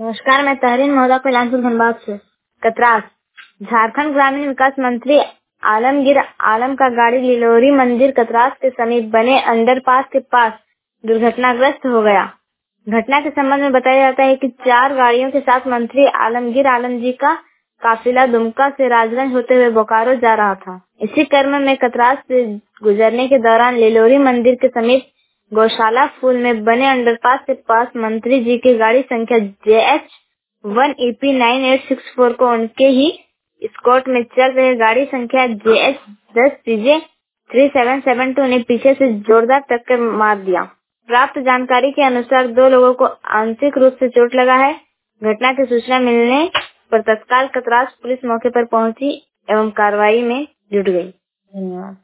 नमस्कार, मैं तहरीन महोदा कल्याणपुर धनबाद से। कतरास झारखंड ग्रामीण विकास मंत्री आलमगीर आलम का गाड़ी लिलोरी मंदिर कतरास के समीप बने अंडरपास के पास दुर्घटनाग्रस्त हो गया। घटना के संबंध में बताया जाता है कि 4 गाड़ियों के साथ मंत्री आलमगीर आलम जी का काफिला दुमका से राजगंज होते हुए बोकारो जा रहा था। इसी क्रम में कतरास से गुजरने के दौरान लिलोरी मंदिर के समीप गौशाला फूल में बने अंडरपास के पास मंत्री जी की गाड़ी संख्या JH1EP9864 को उनके ही स्कॉट में चल रहे गाड़ी संख्या JH10CJ3772 ने पीछे से जोरदार टक्कर मार दिया। प्राप्त जानकारी के अनुसार 2 लोगों को आंशिक रूप से चोट लगा है। घटना की सूचना मिलने पर तत्काल कतरास पुलिस मौके पर पहुंची एवं कार्रवाई में जुट गई। धन्यवाद।